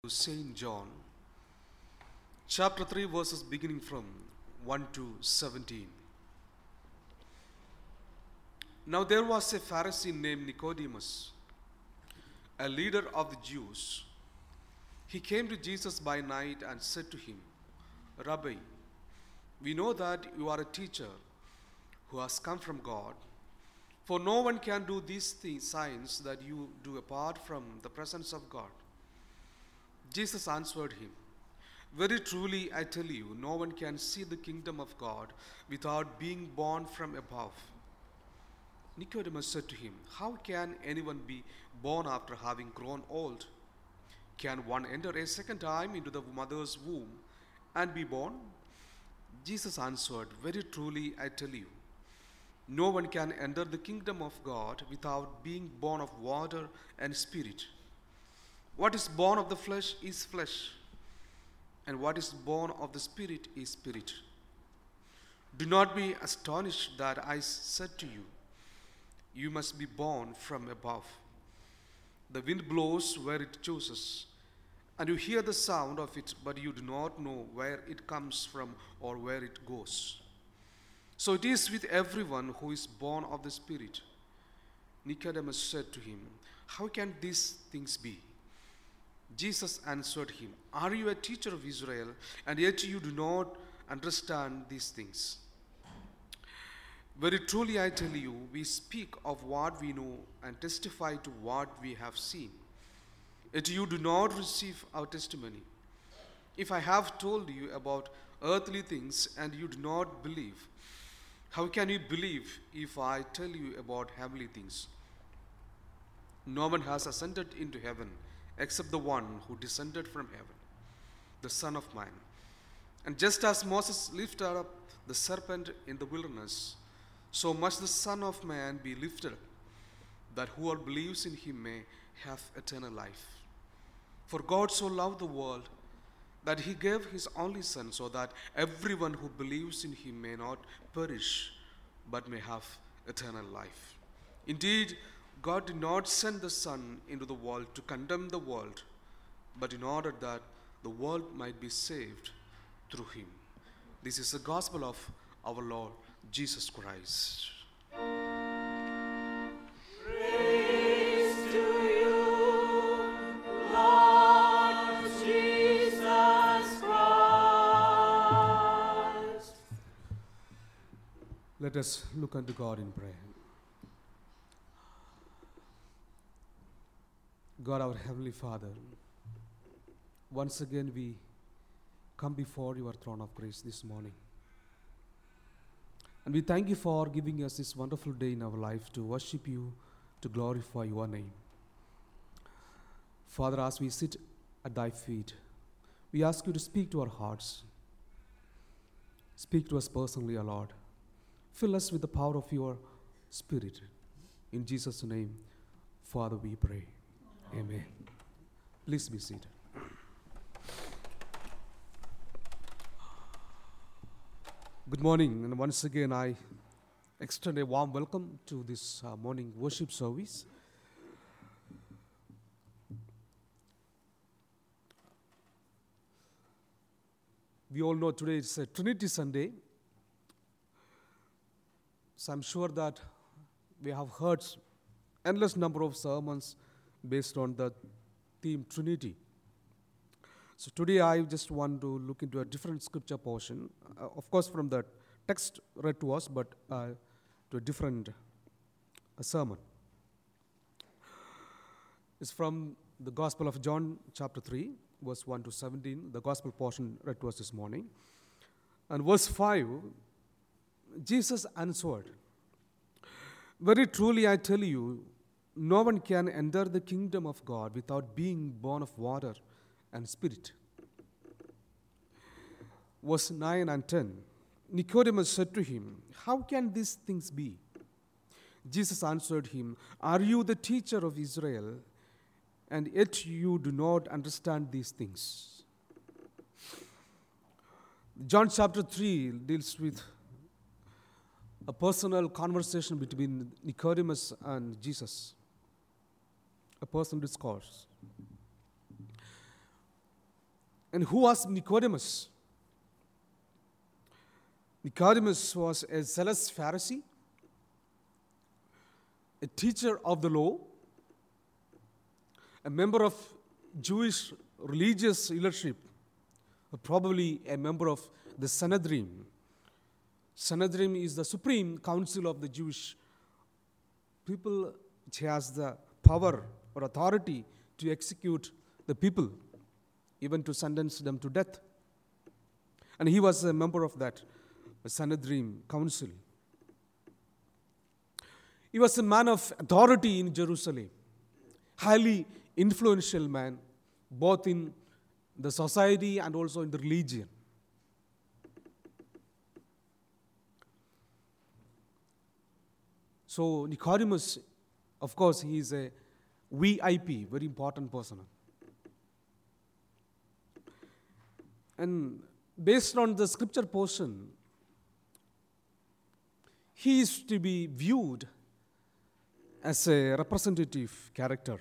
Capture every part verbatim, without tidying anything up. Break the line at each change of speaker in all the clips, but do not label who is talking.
Saint John, chapter three, verses beginning from one to seventeen. Now there was a Pharisee named Nicodemus, a leader of the Jews. He came to Jesus by night and said to him, Rabbi, we know that you are a teacher who has come from God, for no one can do these things, signs that you do apart from the presence of God. Jesus answered him, Very truly I tell you, no one can see the kingdom of God without being born from above. Nicodemus said to him, How can anyone be born after having grown old? Can one enter a second time into the mother's womb and be born? Jesus answered, Very truly I tell you, no one can enter the kingdom of God without being born of water and spirit. What is born of the flesh is flesh, and what is born of the spirit is spirit. Do not be astonished that I said to you, you must be born from above. The wind blows where it chooses, and you hear the sound of it, but you do not know where it comes from or where it goes. So it is with everyone who is born of the Spirit. Nicodemus said to him, How can these things be? Jesus answered him, Are you a teacher of Israel, and yet you do not understand these things? Very truly I tell you, we speak of what we know and testify to what we have seen. Yet you do not receive our testimony. If I have told you about earthly things and you do not believe, how can you believe if I tell you about heavenly things? No one has ascended into heaven except the one who descended from heaven, the Son of Man. And just as Moses lifted up the serpent in the wilderness, so must the Son of Man be lifted up, that whoever believes in him may have eternal life. For God so loved the world that he gave his only Son, so that everyone who believes in him may not perish, but may have eternal life. Indeed, God did not send the Son into the world to condemn the world, but in order that the world might be saved through him. This is the gospel of our Lord Jesus Christ.
Praise to you, Lord Jesus Christ.
Let us look unto God in prayer. God, our Heavenly Father, once again we come before your throne of grace this morning. And we thank you for giving us this wonderful day in our life to worship you, to glorify your name. Father, as we sit at thy feet, we ask you to speak to our hearts. Speak to us personally, O Lord. Fill us with the power of your Spirit. In Jesus' name, Father, we pray. Amen. Please be seated. Good morning, and once again I extend a warm welcome to this uh, morning worship service. We all know today is a Trinity Sunday, so I'm sure that we have heard endless number of sermons based on the theme Trinity. So today I just want to look into a different scripture portion, uh, of course from the text read to us, but uh, to a different uh, sermon. It's from the Gospel of John chapter three, verse one to seventeen, the Gospel portion read to us this morning. And verse five, Jesus answered, Very truly I tell you, no one can enter the kingdom of God without being born of water and spirit. Verse nine and ten, Nicodemus said to him, How can these things be? Jesus answered him, Are you the teacher of Israel, and yet you do not understand these things? John chapter three deals with a personal conversation between Nicodemus and Jesus. A personal discourse. And who was Nicodemus? Nicodemus was a zealous Pharisee, a teacher of the law, a member of Jewish religious leadership, probably a member of the Sanhedrin. Sanhedrin is the supreme council of the Jewish people, which has the power or authority to execute the people, even to sentence them to death. And he was a member of that Sanhedrin council. He was a man of authority in Jerusalem, highly influential man, both in the society and also in the religion. So Nicodemus, of course, he is a V I P, very important person. And based on the scripture portion, he is to be viewed as a representative character.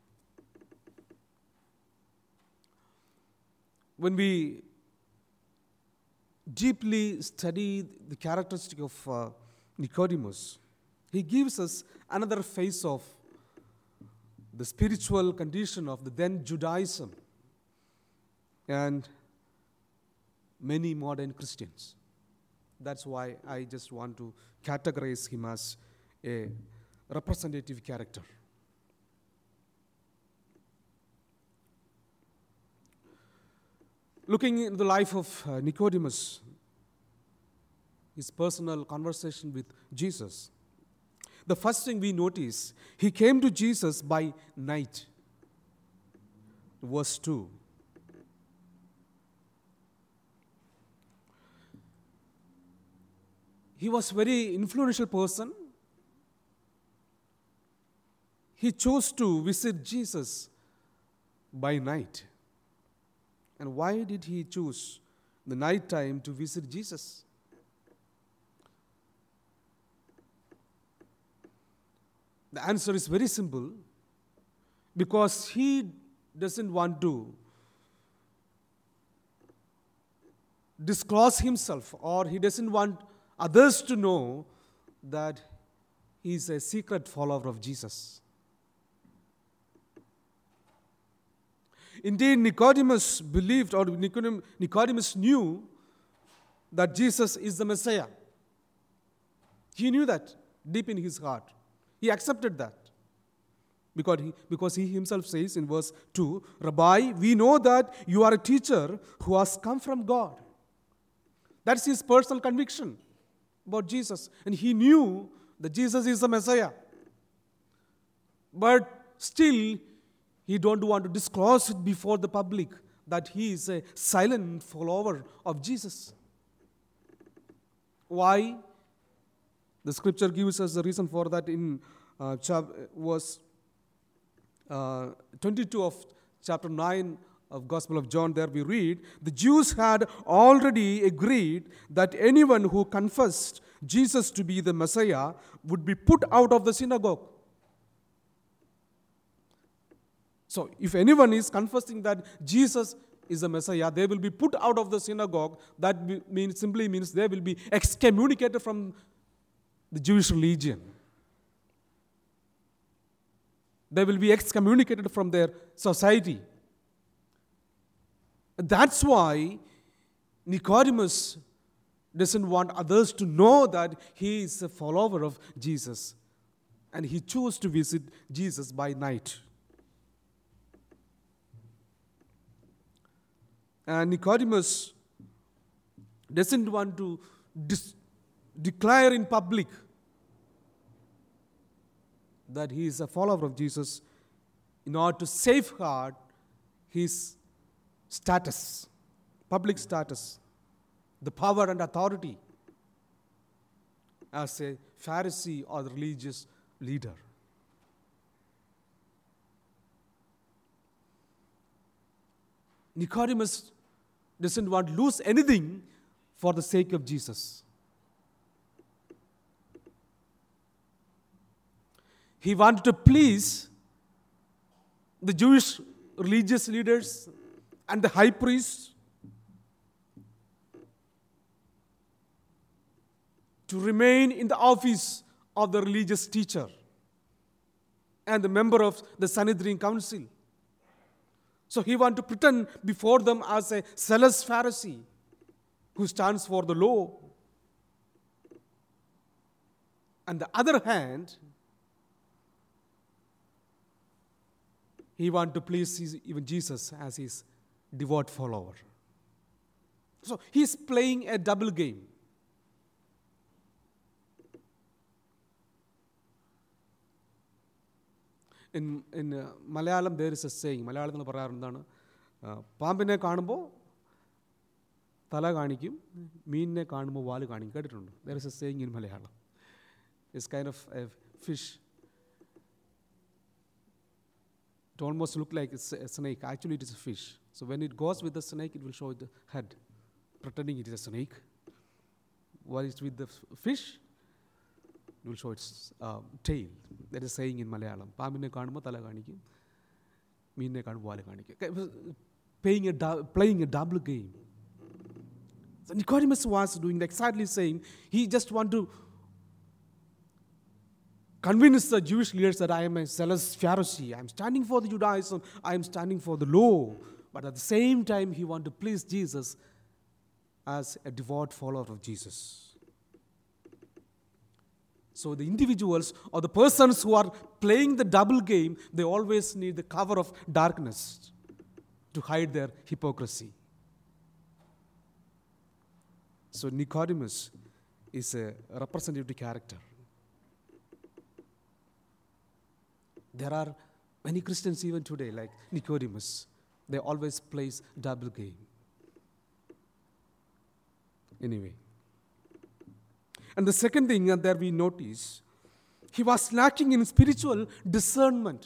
When we deeply study the characteristic of uh, Nicodemus, he gives us another face of the spiritual condition of the then Judaism and many modern Christians. That's why I just want to categorize him as a representative character. Looking in the life of uh, Nicodemus, his personal conversation with Jesus, the first thing we notice, he came to Jesus by night. Verse two. He was a very influential person. He chose to visit Jesus by night. And why did he choose the night time to visit Jesus? The answer is very simple. Because he doesn't want to disclose himself, or he doesn't want others to know that he is a secret follower of Jesus. Indeed, Nicodemus believed, or Nicodemus knew that Jesus is the Messiah. He knew that deep in his heart. He accepted that. Because he, because he himself says in verse two, Rabbi, we know that you are a teacher who has come from God. That's his personal conviction about Jesus. And he knew that Jesus is the Messiah. But still, he don't want to disclose it before the public that he is a silent follower of Jesus. Why? The scripture gives us the reason for that in uh, chap- verse uh, twenty-two of chapter nine of Gospel of John. There we read, the Jews had already agreed that anyone who confessed Jesus to be the Messiah would be put out of the synagogue. So if anyone is confessing that Jesus is the Messiah, they will be put out of the synagogue. That means, simply means they will be excommunicated from the Jewish religion. They will be excommunicated from their society. That's why Nicodemus doesn't want others to know that he is a follower of Jesus. And he chose to visit Jesus by night. And Nicodemus doesn't want to dis- declare in public that he is a follower of Jesus in order to safeguard his status, public status, the power and authority as a Pharisee or religious leader. Nicodemus doesn't want to lose anything for the sake of Jesus. He wanted to please the Jewish religious leaders
and the high priest to remain in the office of the religious teacher and the member of the Sanhedrin council. So he wanted to pretend before them as a zealous Pharisee who stands for the law. On the other hand, he wanted to please his, even Jesus as his devout follower. So he's playing a double game. In, in uh, Malayalam, there is a saying. Malayalam പറയാറുണ്ടാണ് പാമ്പിനെ കാണുമ്പോൾ തല കാണിക്കും, മീനിനെ കാണുമ്പോൾ വാല് കാണിക്കും. കേട്ടിട്ടുണ്ട്? There is a saying in Malayalam. It's kind of a fish. It almost looks like it's a snake. Actually, it is a fish. So when it goes with the snake, it will show the head, pretending it is a snake. While it's with the fish, it will show its uh, tail. That is saying in Malayalam. പാമ്പിനെ കാണുമ്പോൾ തല കാണിക്കും, മീനിനെ കാണുമ്പോൾ വാല് കാണിക്കും. Playing a, du- playing a double game. So Nicodemus was doing exactly saying, he just want to convince the Jewish leaders that I am a zealous Pharisee. I am standing for the Judaism. I am standing for the law. But at the same time, he want to please Jesus as a devout follower of Jesus. So the individuals or the persons who are playing the double game, they always need the cover of darkness to hide their hypocrisy. So Nicodemus is a representative character. There are many Christians even today, like Nicodemus. They always plays double game. Anyway. And the second thing that we notice, he was lacking in spiritual discernment.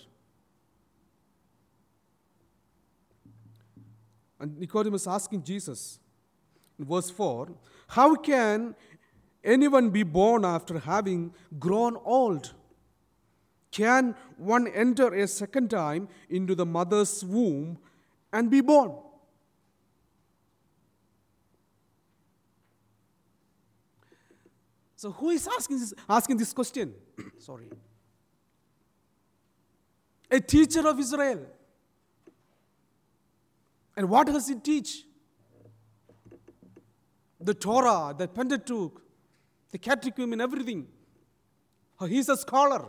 And Nicodemus asking Jesus in verse four, how can anyone be born after having grown old? Can one enter a second time into the mother's womb and be born? So who is asking this, asking this question? Sorry. A teacher of Israel. And what does he teach? The Torah, the Pentateuch, the Catechism and everything. He's a scholar.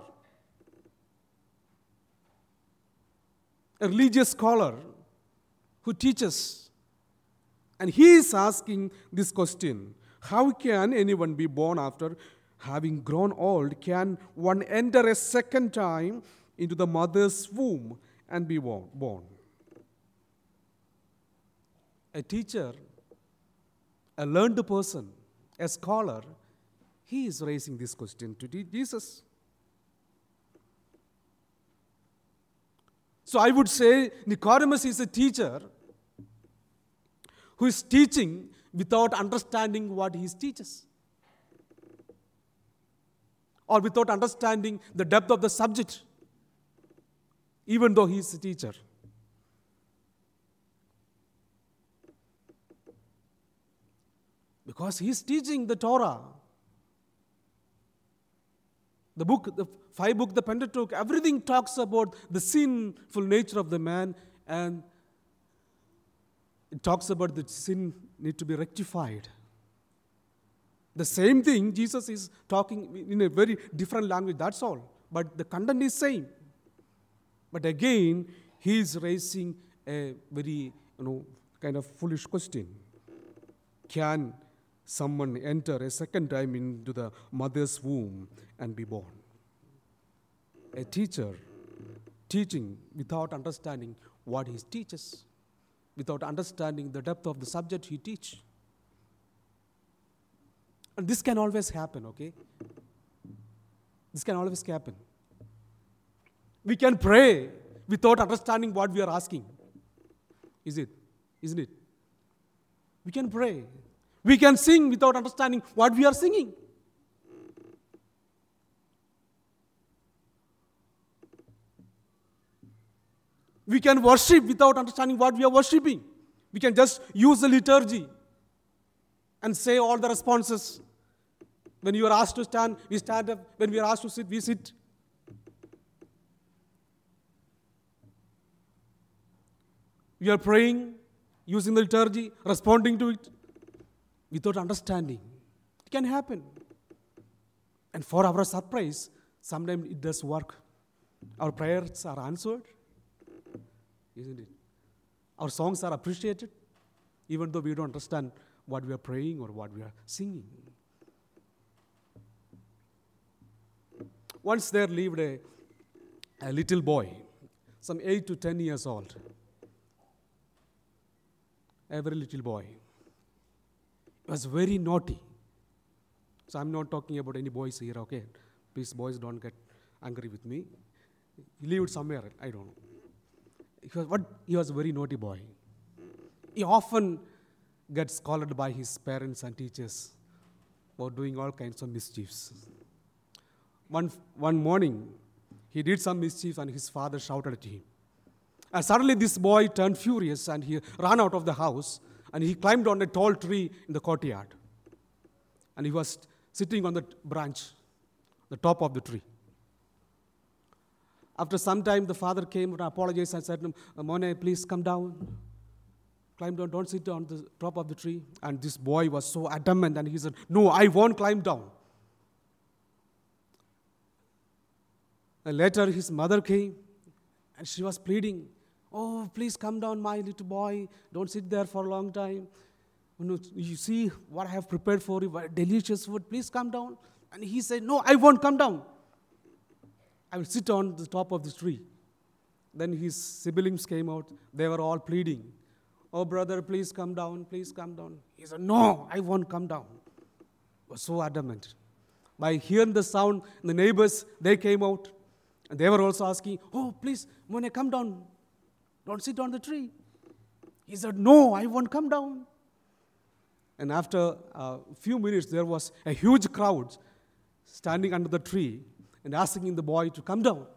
A religious scholar who teaches. And he is asking this question. How can anyone be born after having grown old? Can one enter a second time into the mother's womb and be born? A teacher, a learned person, a scholar, he is raising this question to Jesus. So I would say Nicodemus is a teacher who is teaching without understanding what he teaches, or without understanding the depth of the subject, even though he is a teacher. Because he is teaching the Torah, the book, the five book, the Pentateuch, everything talks about the sinful nature of the man, and it talks about that sin need to be rectified. The same thing Jesus is talking in a very different language, that's all. But the content is same. But again, he is raising a very, you know, kind of foolish question. Can someone enter a second time into the mother's womb and be born? A teacher teaching without understanding what he teaches, without understanding the depth of the subject he teaches. And this can always happen, okay? This can always happen. We can pray without understanding what we are asking. Is it? Isn't it? We can pray. We can sing without understanding what we are singing. We can worship without understanding what we are worshiping. We can just use the liturgy and say all the responses. When you are asked to stand, we stand up. When we are asked to sit, we sit. We are praying, using the liturgy, responding to it, without understanding. It can happen. And for our surprise, sometimes it does work. Our prayers are answered, isn't it? Our songs are appreciated, even though we don't understand what we are praying or what we are singing. Once there lived a, a little boy, some eight to ten years old. Every little boy. He was very naughty. So I'm not talking about any boys here, okay? Please, boys, don't get angry with me. He lived somewhere, I don't know. He was, what, he was a very naughty boy. He often gets scolded by his parents and teachers for doing all kinds of mischiefs. One, one morning, he did some mischief and his father shouted at him. And suddenly this boy turned furious and he ran out of the house and he climbed on a tall tree in the courtyard. And he was sitting on the branch, the top of the tree. After some time, the father came and apologized and said, Mone, please come down. Climb down, don't sit on the top of the tree. And this boy was so adamant and he said, no, I won't climb down. And later his mother came and she was pleading, oh, please come down, my little boy. Don't sit there for a long time. You see what I have prepared for you, delicious food. Please come down. And he said, no, I won't come down. I will sit on the top of the tree. Then his siblings came out. They were all pleading. Oh, brother, please come down. Please come down. He said, no, I won't come down. He was so adamant. By hearing the sound, the neighbors, they came out. And they were also asking, oh, please, Mone, come down. Don't sit on the tree. He said, no, I won't come down. And after a few minutes, there was a huge crowd standing under the tree and asking the boy to come down.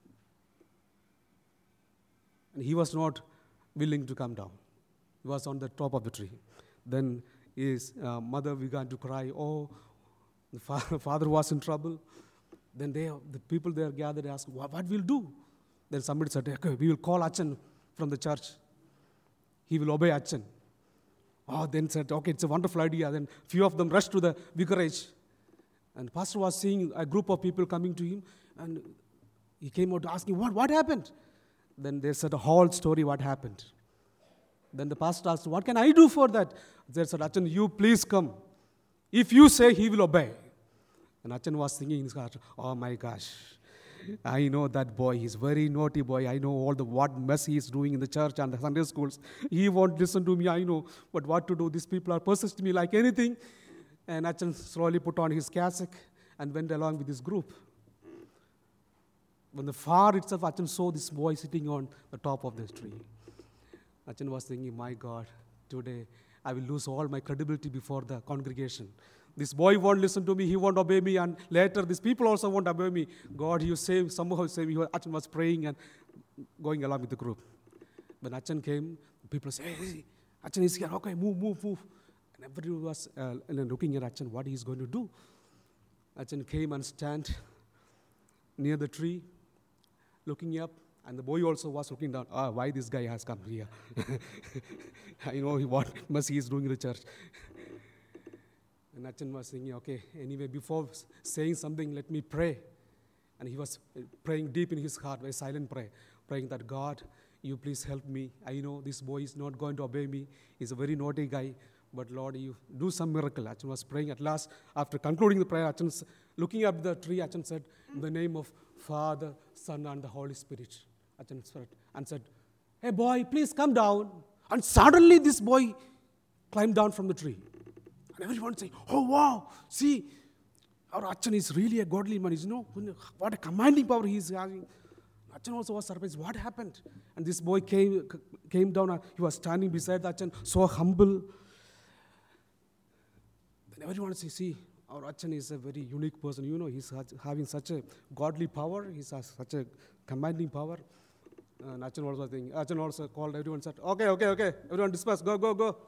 And he was not willing to come down. He was on the top of the tree. Then his uh, mother began to cry, oh, the fa- father was in trouble. Then they, the people there gathered and asked, what, what we'll do? Then somebody said, okay, we will call Achan from the church. He will obey Achan. Oh, then said, okay, it's a wonderful idea. Then few of them rushed to the vicarage. And pastor was seeing a group of people coming to him. And he came out asking, what, what happened? Then they said a whole story what happened. Then the pastor asked, what can I do for that? They said, Achan, you please come. If you say, he will obey. And Achan was thinking in his heart, oh my gosh, I know that boy, he's a very naughty boy. I know all the what mess he is doing in the church and the Sunday schools. He won't listen to me, I know. But what to do? These people are persisting me like anything. And Achan slowly put on his cassock and went along with his group. When the far itself, Achan saw this boy sitting on the top of the tree. Achan was thinking, my God, today I will lose all my credibility before the congregation. This boy won't listen to me, he won't obey me, and later these people also won't obey me. God, you save, somehow save me. Achan was praying and going along with the group. When Achan came, people said, hey, Achan is here, okay, move, move, move. And everyone was uh, looking at Achan, what he is going to do. Achan came and stand near the tree, looking up, and the boy also was looking down, ah, why this guy has come here. I know what must he is doing in the church. And Achan was thinking, okay, anyway, before saying something, let me pray. And he was praying deep in his heart, a silent prayer, praying that, God, you please help me. I know this boy is not going to obey me. He's a very naughty guy. But Lord, you do some miracle. Achan was praying. At last, after concluding the prayer, Achan, looking up the tree, Achan said, in the name of Father, Son, and the Holy Spirit. Achan said, and said, hey boy, please come down. And suddenly this boy climbed down from the tree. And everyone saying, oh wow, see, our Achan is really a godly man. You know, what a commanding power he is having. Achan also was surprised, what happened? And this boy came, came down, he was standing beside Achan, so humble. Then everyone says, see, our Achan is a very unique person. You know, he's having such a godly power. He has such a commanding power. And Achan also thinking, Achan also called everyone, said, okay, okay, okay, everyone disperse, go, go, go.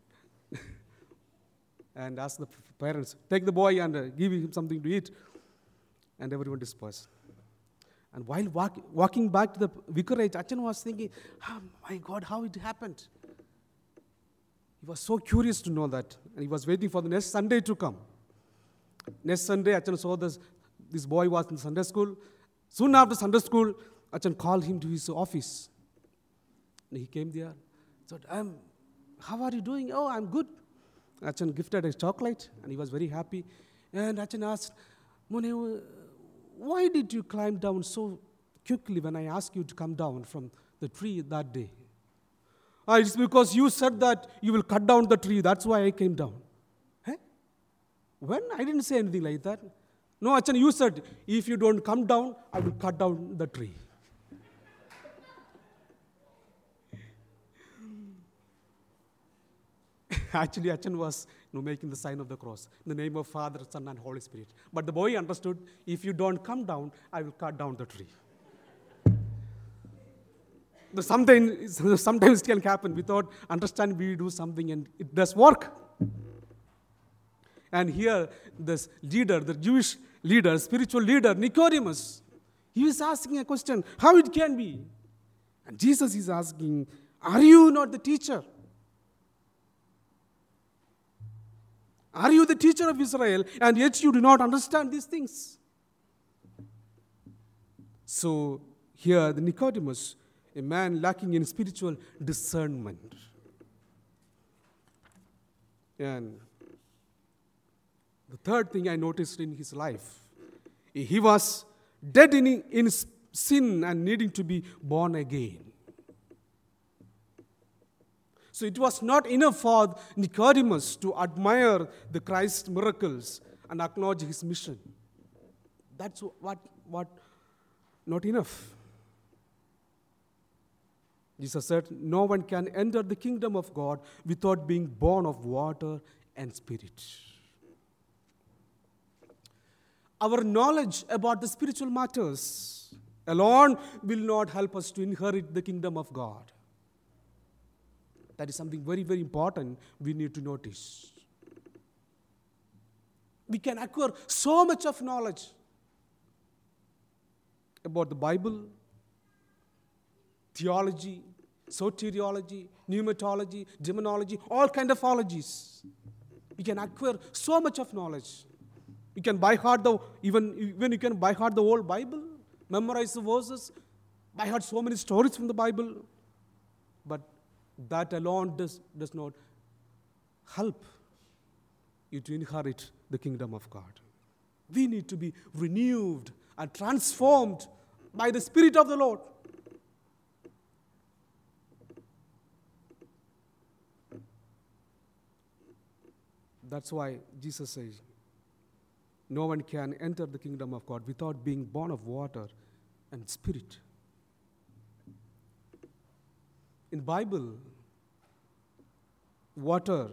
And asked the parents, take the boy and uh, give him something to eat. And everyone dispersed. And while walk, walking back to the vicarage, Achan was thinking, oh my God, how it happened. He was so curious to know that. And he was waiting for the next Sunday to come. Next Sunday, Achan saw this, this boy was in Sunday school. Soon after Sunday school, Achan called him to his office. And he came there. Said, um, how are you doing? Oh, I'm good. Achan gifted a chocolate, and he was very happy. And Achan asked, Mune, why did you climb down so quickly when I asked you to come down from the tree that day? Ah, it's because you said that you will cut down the tree. That's why I came down. Hey? When? I didn't say anything like that. No, Achan, you said, if you don't come down, I will cut down the tree. Actually, Achan was you know, making the sign of the cross in the name of Father, Son, and Holy Spirit. But the boy understood, if you don't come down, I will cut down the tree. But sometimes, sometimes it can happen without understanding we do something and it does work. And here, this leader, the Jewish leader, spiritual leader, Nicodemus, he is asking a question, how it can be? And Jesus is asking, are you not the teacher? Are you the teacher of Israel, and yet you do not understand these things? So here, the Nicodemus, a man lacking in spiritual discernment. And the third thing I noticed in his life, he was dead in, in sin and needing to be born again. So it was not enough for Nicodemus to admire the Christ's miracles and acknowledge his mission. That's what, what not enough. Jesus said, no one can enter the kingdom of God without being born of water and spirit. Our knowledge about the spiritual matters alone will not help us to inherit the kingdom of God. That is something very, very important we need to notice. We can acquire so much of knowledge about the Bible, theology, soteriology, pneumatology, demonology, all kinds of ologies. We can acquire so much of knowledge. You can by heart the, even, even you can by heart the whole Bible, memorize the verses, by heart so many stories from the Bible. But that alone does, does not help you to inherit the kingdom of God. We need to be renewed and transformed by the Spirit of the Lord. That's why Jesus says, no one can enter the kingdom of God without being born of water and spirit. In the Bible, water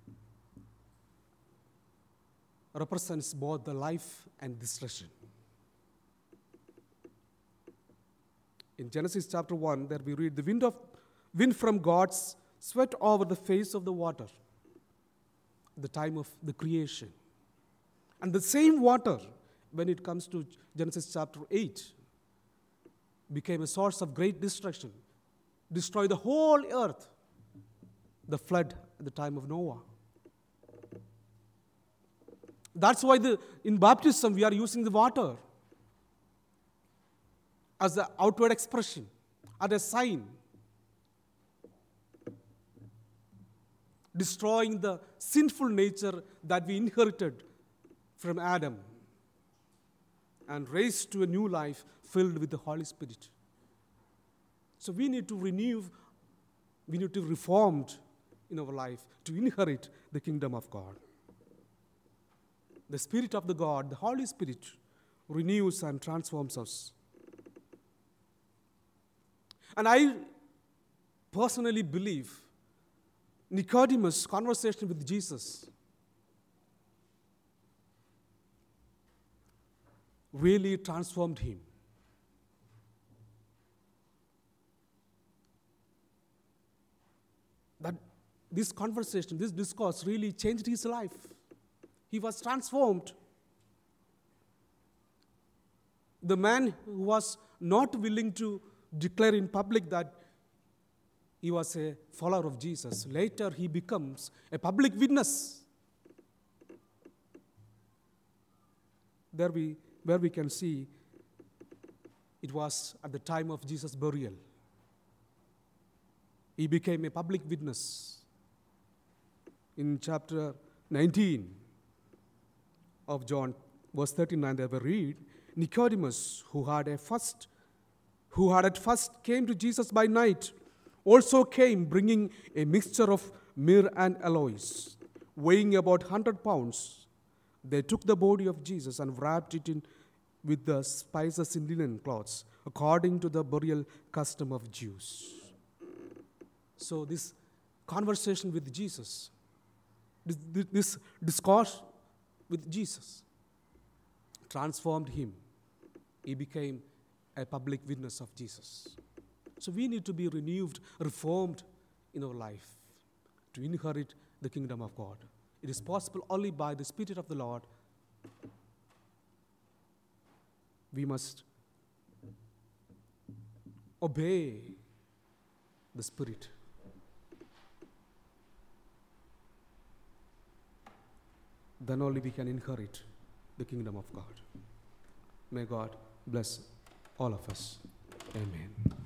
represents both the life and destruction. In Genesis chapter one, there we read, the wind, of, wind from God swept over the face of the water at the time of the creation. And the same water, when it comes to Genesis chapter eight, became a source of great destruction. Destroy the whole earth, the flood at the time of Noah. That's why the, in baptism we are using the water as the outward expression, as a sign, destroying the sinful nature that we inherited from Adam and raised to a new life filled with the Holy Spirit. So we need to renew, we need to be reformed in our life to inherit the kingdom of God. The Spirit of the God, the Holy Spirit, renews and transforms us. And I personally believe Nicodemus' conversation with Jesus really transformed him. this conversation, this discourse really changed his life. He was transformed. The man who was not willing to declare in public that he was a follower of Jesus, later he becomes a public witness. There we, where we can see it was at the time of Jesus' burial. He became a public witness. In chapter nineteen of John, verse thirty-nine, there we read, Nicodemus, who had a first, who had at first came to Jesus by night, also came bringing a mixture of myrrh and aloes, weighing about one hundred pounds. They took the body of Jesus and wrapped it in with the spices in linen cloths, according to the burial custom of Jews. So this conversation with Jesus, this, this discourse with Jesus, transformed him. He became a public witness of Jesus. So we need to be renewed, reformed in our life to inherit the kingdom of God. It is possible only by the Spirit of the Lord. We must obey the Spirit. Then only we can inherit the kingdom of God. May God bless all of us. Amen.